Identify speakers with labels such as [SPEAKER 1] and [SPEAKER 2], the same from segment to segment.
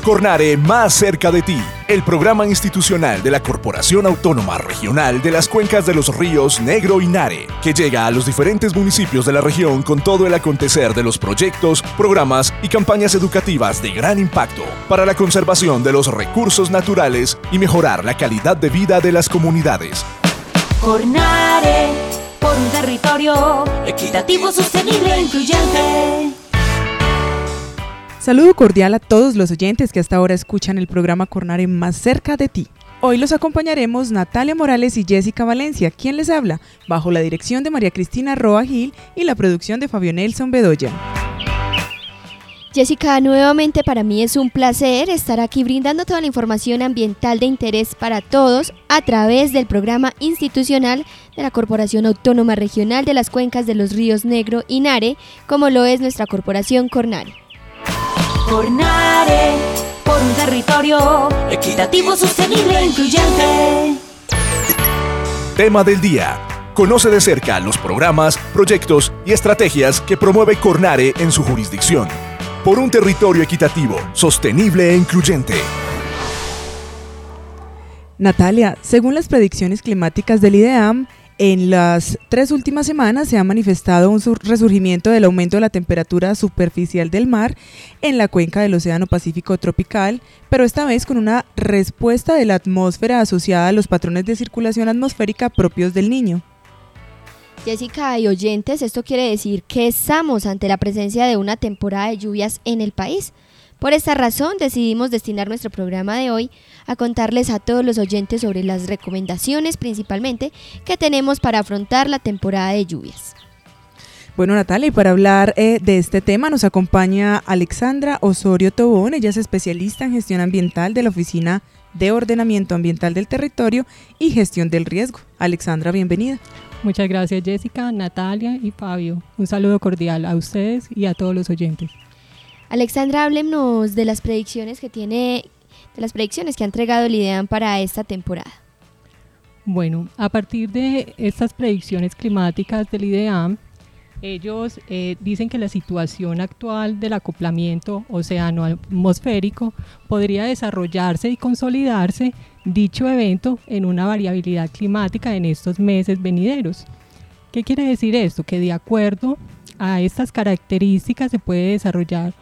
[SPEAKER 1] Cornare más cerca de ti, el programa institucional de la Corporación Autónoma Regional de las Cuencas de los Ríos Negro y Nare, que llega a los diferentes municipios de la región con todo el acontecer de los proyectos, programas y campañas educativas de gran impacto para la conservación de los recursos naturales y mejorar la calidad de vida de las comunidades.
[SPEAKER 2] Cornare, por un territorio equitativo, sostenible e incluyente.
[SPEAKER 3] Saludo cordial a todos los oyentes que hasta ahora escuchan el programa Cornare más cerca de ti. Hoy los acompañaremos Natalia Morales y Jessica Valencia, quien les habla, bajo la dirección de María Cristina Roa Gil y la producción de Fabio Nelson Bedoya.
[SPEAKER 4] Jessica, nuevamente para mí es un placer estar aquí brindando toda la información ambiental de interés para todos a través del programa institucional de la Corporación Autónoma Regional de las Cuencas de los Ríos Negro y Nare, como lo es nuestra corporación Cornare.
[SPEAKER 2] Cornare, por un territorio equitativo, sostenible e incluyente.
[SPEAKER 1] Tema del día. Conoce de cerca los programas, proyectos y estrategias que promueve Cornare en su jurisdicción. Por un territorio equitativo, sostenible e incluyente.
[SPEAKER 3] Natalia, según las predicciones climáticas del IDEAM, en las 3 últimas semanas se ha manifestado un resurgimiento del aumento de la temperatura superficial del mar en la cuenca del Océano Pacífico tropical, pero esta vez con una respuesta de la atmósfera asociada a los patrones de circulación atmosférica propios del Niño.
[SPEAKER 4] Jessica y oyentes, esto quiere decir que estamos ante la presencia de una temporada de lluvias en el país. Por esta razón decidimos destinar nuestro programa de hoy a contarles a todos los oyentes sobre las recomendaciones principalmente que tenemos para afrontar la temporada de lluvias.
[SPEAKER 3] Bueno, Natalia, y para hablar de este tema nos acompaña Alexandra Osorio Tobón. Ella es especialista en gestión ambiental de la Oficina de Ordenamiento Ambiental del Territorio y Gestión del Riesgo. Alexandra, bienvenida.
[SPEAKER 5] Muchas gracias, Jessica, Natalia y Fabio. Un saludo cordial a ustedes y a todos los oyentes.
[SPEAKER 4] Alexandra, háblenos de las predicciones que ha entregado el IDEAM para esta temporada.
[SPEAKER 5] Bueno, a partir de estas predicciones climáticas del IDEAM, ellos dicen que la situación actual del acoplamiento océano-atmosférico podría desarrollarse y consolidarse dicho evento en una variabilidad climática en estos meses venideros. ¿Qué quiere decir esto? Que de acuerdo a estas características se puede desarrollar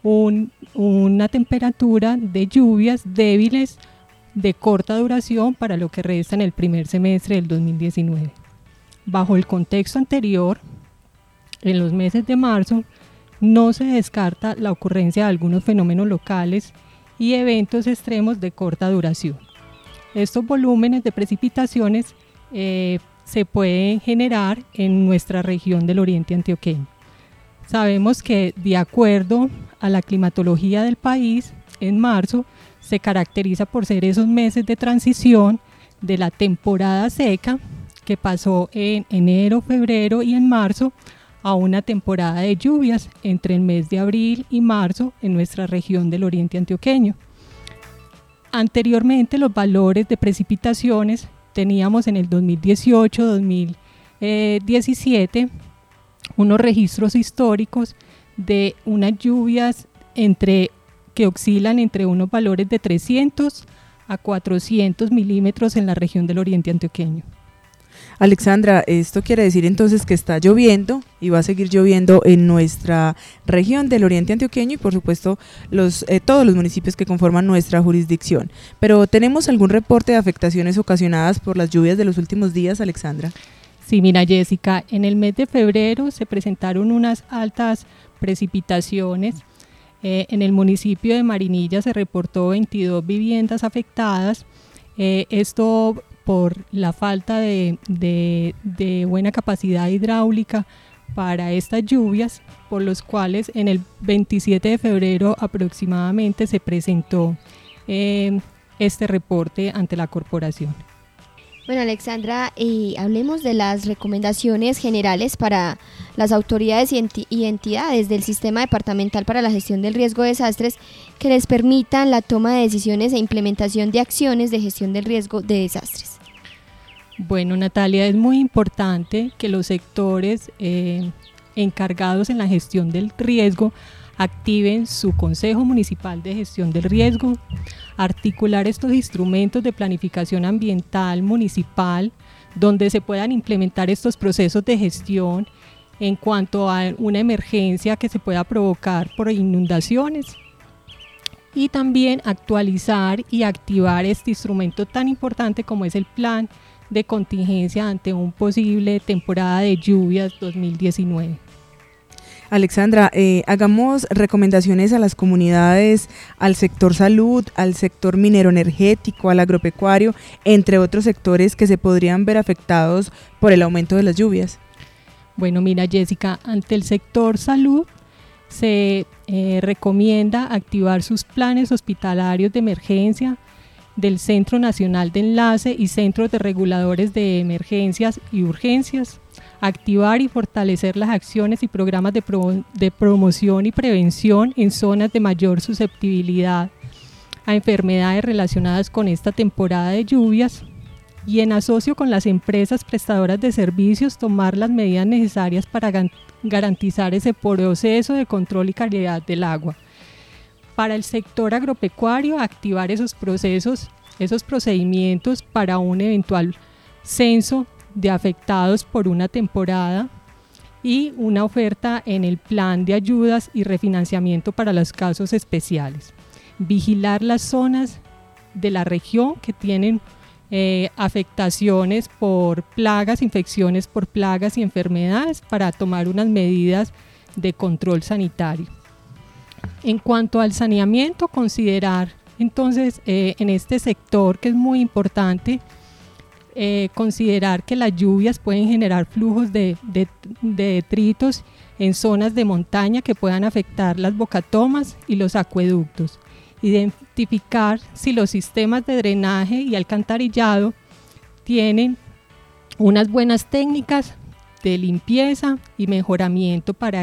[SPEAKER 5] una temperatura de lluvias débiles de corta duración para lo que resta en el primer semestre del 2019. Bajo el contexto anterior, en los meses de marzo, no se descarta la ocurrencia de algunos fenómenos locales y eventos extremos de corta duración. Estos volúmenes de precipitaciones se pueden generar en nuestra región del oriente antioqueño. Sabemos que de acuerdo a la climatología del país, en marzo se caracteriza por ser esos meses de transición de la temporada seca que pasó en enero, febrero y en marzo a una temporada de lluvias entre el mes de abril y marzo en nuestra región del oriente antioqueño. Anteriormente los valores de precipitaciones teníamos en el 2018-2017 unos registros históricos de unas lluvias que oscilan entre unos valores de 300 a 400 milímetros en la región del oriente antioqueño.
[SPEAKER 3] Alexandra, esto quiere decir entonces que está lloviendo y va a seguir lloviendo en nuestra región del oriente antioqueño y por supuesto todos los municipios que conforman nuestra jurisdicción. Pero ¿tenemos algún reporte de afectaciones ocasionadas por las lluvias de los últimos días, Alexandra?
[SPEAKER 5] Sí, mira, Jessica, en el mes de febrero se presentaron unas altas precipitaciones. En el municipio de Marinilla se reportó 22 viviendas afectadas. Esto por la falta de buena capacidad hidráulica para estas lluvias, por los cuales en el 27 de febrero aproximadamente se presentó este reporte ante la corporación.
[SPEAKER 4] Bueno, Alexandra, hablemos de las recomendaciones generales para las autoridades y entidades del Sistema Departamental para la Gestión del Riesgo de Desastres que les permitan la toma de decisiones e implementación de acciones de gestión del riesgo de desastres.
[SPEAKER 5] Bueno, Natalia, es muy importante que los sectores encargados en la gestión del riesgo activen su Consejo Municipal de Gestión del Riesgo, articular estos instrumentos de planificación ambiental municipal donde se puedan implementar estos procesos de gestión en cuanto a una emergencia que se pueda provocar por inundaciones, y también actualizar y activar este instrumento tan importante como es el plan de contingencia ante un posible temporada de lluvias 2019.
[SPEAKER 3] Alexandra, hagamos recomendaciones a las comunidades, al sector salud, al sector minero energético, al agropecuario, entre otros sectores que se podrían ver afectados por el aumento de las lluvias.
[SPEAKER 5] Bueno, mira, Jessica, ante el sector salud se recomienda activar sus planes hospitalarios de emergencia del Centro Nacional de Enlace y Centros de Reguladores de Emergencias y Urgencias, activar y fortalecer las acciones y programas de promoción y prevención en zonas de mayor susceptibilidad a enfermedades relacionadas con esta temporada de lluvias, y en asocio con las empresas prestadoras de servicios tomar las medidas necesarias para garantizar ese proceso de control y calidad del agua. Para el sector agropecuario, activar esos procesos, esos procedimientos para un eventual censo de afectados por una temporada y una oferta en el plan de ayudas y refinanciamiento para los casos especiales. Vigilar las zonas de la región que tienen afectaciones por plagas, infecciones por plagas y enfermedades para tomar unas medidas de control sanitario. En cuanto al saneamiento, considerar entonces en este sector, que es muy importante, considerar que las lluvias pueden generar flujos de detritos en zonas de montaña que puedan afectar las bocatomas y los acueductos. Identificar si los sistemas de drenaje y alcantarillado tienen unas buenas técnicas de limpieza y mejoramiento para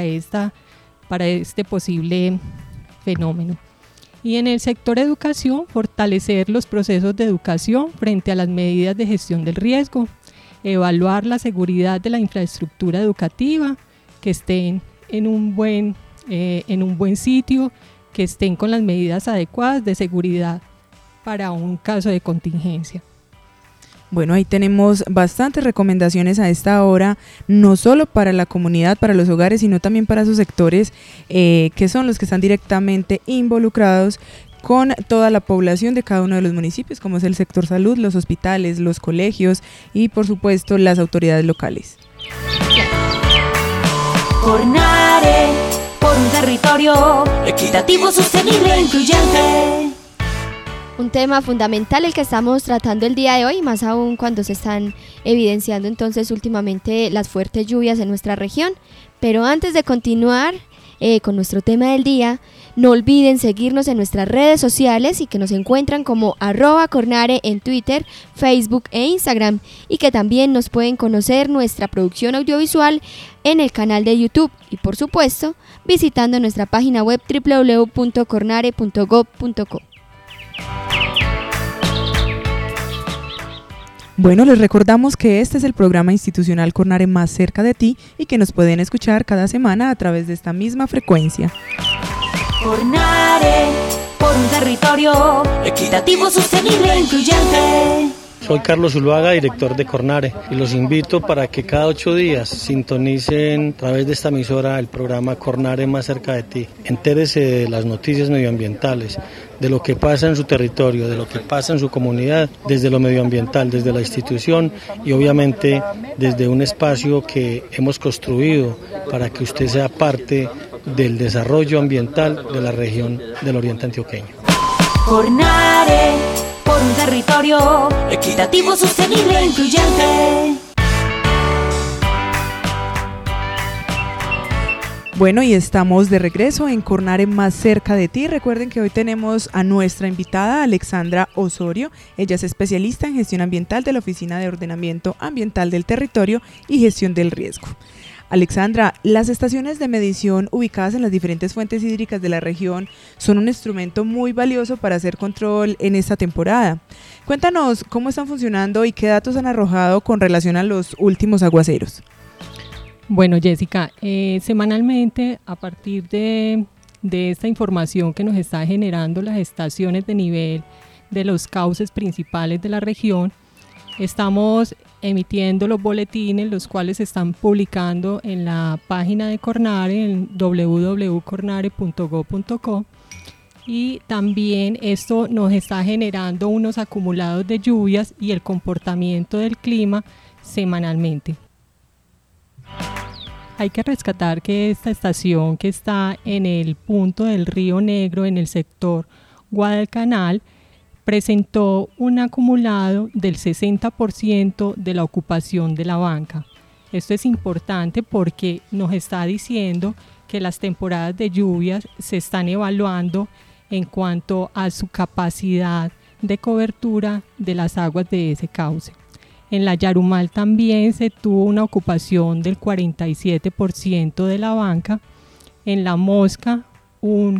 [SPEAKER 5] este posible fenómeno. Y en el sector educación, fortalecer los procesos de educación frente a las medidas de gestión del riesgo, evaluar la seguridad de la infraestructura educativa, que estén en un buen sitio, que estén con las medidas adecuadas de seguridad para un caso de contingencia.
[SPEAKER 3] Bueno, ahí tenemos bastantes recomendaciones a esta hora, no solo para la comunidad, para los hogares, sino también para sus sectores, que son los que están directamente involucrados con toda la población de cada uno de los municipios, como es el sector salud, los hospitales, los colegios y, por supuesto, las autoridades locales.
[SPEAKER 2] Cornare, por un territorio equitativo, sostenible e incluyente.
[SPEAKER 4] Un tema fundamental el que estamos tratando el día de hoy, más aún cuando se están evidenciando entonces últimamente las fuertes lluvias en nuestra región. Pero antes de continuar con nuestro tema del día, no olviden seguirnos en nuestras redes sociales y que nos encuentran como @Cornare en Twitter, Facebook e Instagram, y que también nos pueden conocer nuestra producción audiovisual en el canal de YouTube y, por supuesto, visitando nuestra página web www.cornare.gov.co.
[SPEAKER 3] Bueno, les recordamos que este es el programa institucional Cornare más cerca de ti y que nos pueden escuchar cada semana a través de esta misma frecuencia.
[SPEAKER 2] Cornare, por un territorio equitativo, sostenible e incluyente.
[SPEAKER 6] Soy Carlos Zuluaga, director de Cornare, y los invito para que cada 8 días sintonicen a través de esta emisora el programa Cornare más cerca de ti. Entérese de las noticias medioambientales, de lo que pasa en su territorio, de lo que pasa en su comunidad, desde lo medioambiental, desde la institución y obviamente desde un espacio que hemos construido para que usted sea parte del desarrollo ambiental de la región del Oriente Antioqueño.
[SPEAKER 2] Cornare, por un territorio equitativo, sostenible e incluyente.
[SPEAKER 3] Bueno, y estamos de regreso en Cornare más cerca de ti. Recuerden que hoy tenemos a nuestra invitada Alexandra Osorio. Ella es especialista en gestión ambiental de la Oficina de Ordenamiento Ambiental del Territorio y Gestión del Riesgo. Alexandra, las estaciones de medición ubicadas en las diferentes fuentes hídricas de la región son un instrumento muy valioso para hacer control en esta temporada. Cuéntanos cómo están funcionando y qué datos han arrojado con relación a los últimos aguaceros.
[SPEAKER 5] Bueno, Jessica, semanalmente a partir de de esta información que nos está generando las estaciones de nivel de los cauces principales de la región, estamos emitiendo los boletines, los cuales se están publicando en la página de Cornare, en www.cornare.gov.co, y también esto nos está generando unos acumulados de lluvias y el comportamiento del clima semanalmente. Hay que rescatar que esta estación, que está en el punto del Río Negro, en el sector Guadalcanal, presentó un acumulado del 60% de la ocupación de la banca. Esto es importante porque nos está diciendo que las temporadas de lluvias se están evaluando en cuanto a su capacidad de cobertura de las aguas de ese cauce. En la Yarumal también se tuvo una ocupación del 47% de la banca, en la Mosca un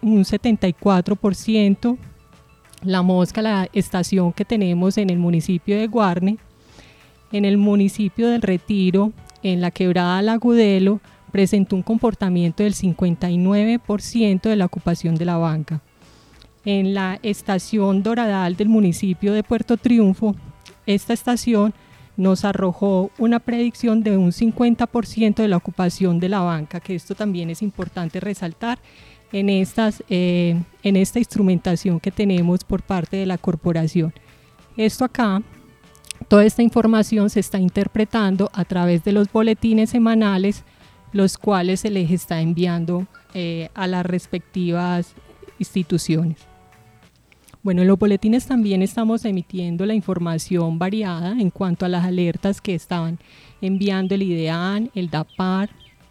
[SPEAKER 5] 74%, la Mosca, la estación que tenemos en el municipio de Guarne, en el municipio del Retiro, en la quebrada Lagudelo, presentó un comportamiento del 59% de la ocupación de la banca. En la estación Doradal del municipio de Puerto Triunfo, esta estación nos arrojó una predicción de un 50% de la ocupación de la banca, que esto también es importante resaltar en esta instrumentación que tenemos por parte de la corporación. Esto acá, toda esta información se está interpretando a través de los boletines semanales, los cuales se les está enviando a las respectivas instituciones. Bueno, en los boletines también estamos emitiendo la información variada en cuanto a las alertas que estaban enviando el IDEAM, el DAPAR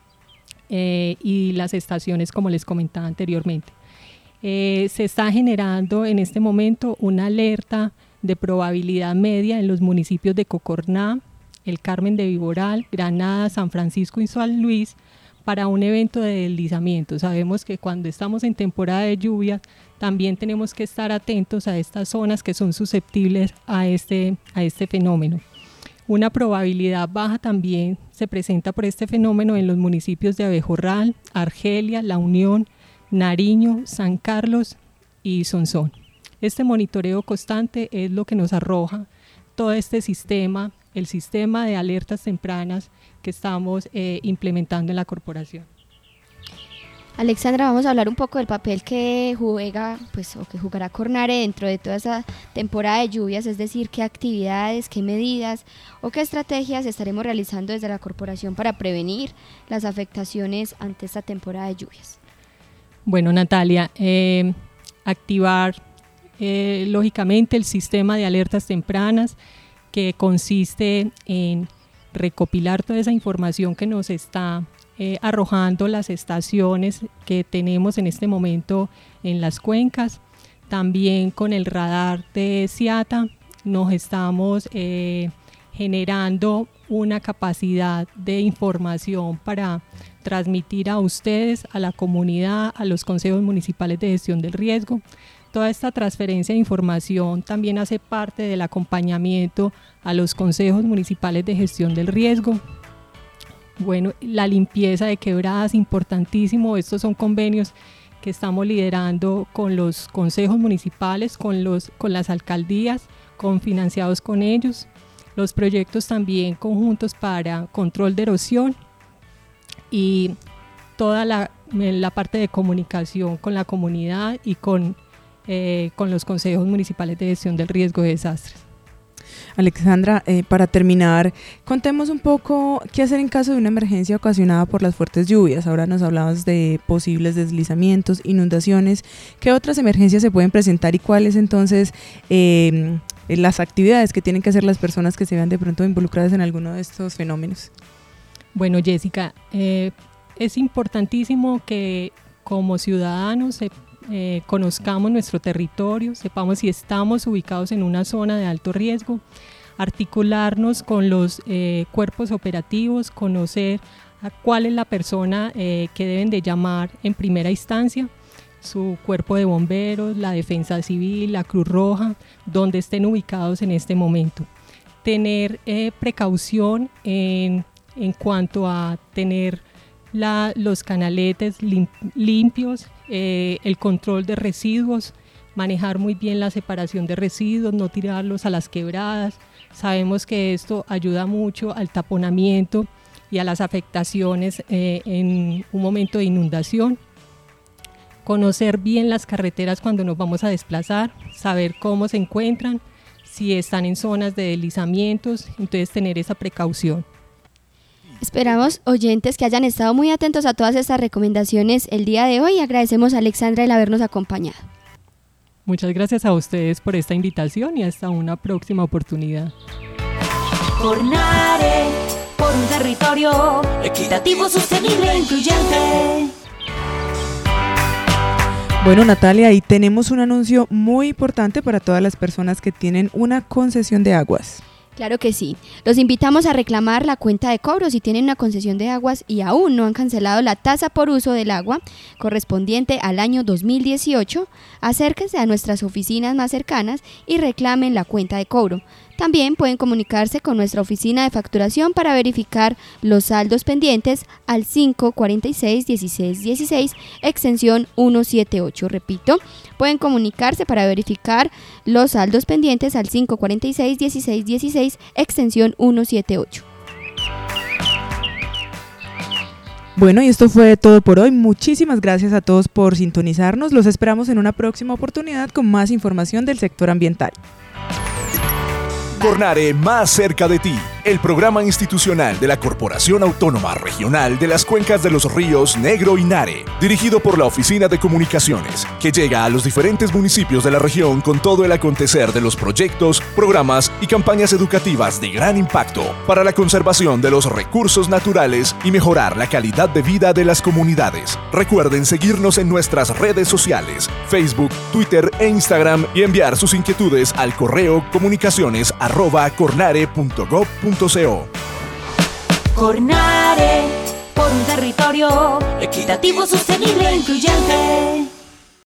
[SPEAKER 5] y las estaciones, como les comentaba anteriormente. Se está generando en este momento una alerta de probabilidad media en los municipios de Cocorná, el Carmen de Viboral, Granada, San Francisco y San Luis para un evento de deslizamiento. Sabemos que cuando estamos en temporada de lluvia también tenemos que estar atentos a estas zonas que son susceptibles a este fenómeno. Una probabilidad baja también se presenta por este fenómeno en los municipios de Abejorral, Argelia, La Unión, Nariño, San Carlos y Sonsón. Este monitoreo constante es lo que nos arroja todo este sistema, el sistema de alertas tempranas que estamos implementando en la corporación.
[SPEAKER 4] Alexandra, vamos a hablar un poco del papel que juega, o que jugará Cornare dentro de toda esa temporada de lluvias, es decir, qué actividades, qué medidas o qué estrategias estaremos realizando desde la corporación para prevenir las afectaciones ante esta temporada de lluvias.
[SPEAKER 5] Bueno, Natalia, activar lógicamente el sistema de alertas tempranas, que consiste en recopilar toda esa información que nos está arrojando las estaciones que tenemos en este momento en las cuencas. También con el radar de SIATA nos estamos generando una capacidad de información para transmitir a ustedes, a la comunidad, a los consejos municipales de gestión del riesgo. Toda esta transferencia de información también hace parte del acompañamiento a los consejos municipales de gestión del riesgo. Bueno, la limpieza de quebradas, importantísimo. Estos son convenios que estamos liderando con los consejos municipales, con las alcaldías, financiados con ellos. Los proyectos también conjuntos para control de erosión y toda la parte de comunicación con la comunidad y con los consejos municipales de gestión del riesgo de desastres.
[SPEAKER 3] Alexandra, para terminar, contemos un poco qué hacer en caso de una emergencia ocasionada por las fuertes lluvias. Ahora nos hablabas de posibles deslizamientos, inundaciones. ¿Qué otras emergencias se pueden presentar y cuáles entonces las actividades que tienen que hacer las personas que se vean de pronto involucradas en alguno de estos fenómenos?
[SPEAKER 5] Bueno, Jessica, es importantísimo que como ciudadanos conozcamos nuestro territorio, sepamos si estamos ubicados en una zona de alto riesgo, articularnos con los cuerpos operativos, conocer a cuál es la persona que deben de llamar en primera instancia, su cuerpo de bomberos, la defensa civil, la Cruz Roja, donde estén ubicados en este momento. Tener precaución en cuanto a tener los canaletes limpios, el control de residuos, manejar muy bien la separación de residuos, no tirarlos a las quebradas. Sabemos que esto ayuda mucho al taponamiento y a las afectaciones en un momento de inundación. Conocer bien las carreteras cuando nos vamos a desplazar, saber cómo se encuentran, si están en zonas de deslizamientos, entonces tener esa precaución.
[SPEAKER 4] Esperamos, oyentes, que hayan estado muy atentos a todas estas recomendaciones el día de hoy. Agradecemos a Alexandra el habernos acompañado.
[SPEAKER 5] Muchas gracias a ustedes por esta invitación y hasta una próxima oportunidad.
[SPEAKER 2] Cornare, por un territorio equitativo, sostenible e incluyente.
[SPEAKER 3] Bueno, Natalia, ahí tenemos un anuncio muy importante para todas las personas que tienen una concesión de aguas.
[SPEAKER 4] Claro que sí. Los invitamos a reclamar la cuenta de cobro si tienen una concesión de aguas y aún no han cancelado la tasa por uso del agua correspondiente al año 2018. Acérquense a nuestras oficinas más cercanas y reclamen la cuenta de cobro. También pueden comunicarse con nuestra oficina de facturación para verificar los saldos pendientes al 546-1616, extensión 178. Repito, pueden comunicarse para verificar los saldos pendientes al 546-1616, extensión 178.
[SPEAKER 3] Bueno, y esto fue todo por hoy. Muchísimas gracias a todos por sintonizarnos. Los esperamos en una próxima oportunidad con más información del sector ambiental.
[SPEAKER 1] Cornare, más cerca de ti, el programa institucional de la Corporación Autónoma Regional de las Cuencas de los Ríos Negro y Nare, dirigido por la Oficina de Comunicaciones, que llega a los diferentes municipios de la región con todo el acontecer de los proyectos, programas y campañas educativas de gran impacto para la conservación de los recursos naturales y mejorar la calidad de vida de las comunidades. Recuerden seguirnos en nuestras redes sociales, Facebook, Twitter e Instagram y enviar sus inquietudes al correo comunicaciones@cornare.gov.co.
[SPEAKER 2] Cornare, por un territorio equitativo, sostenible e incluyente.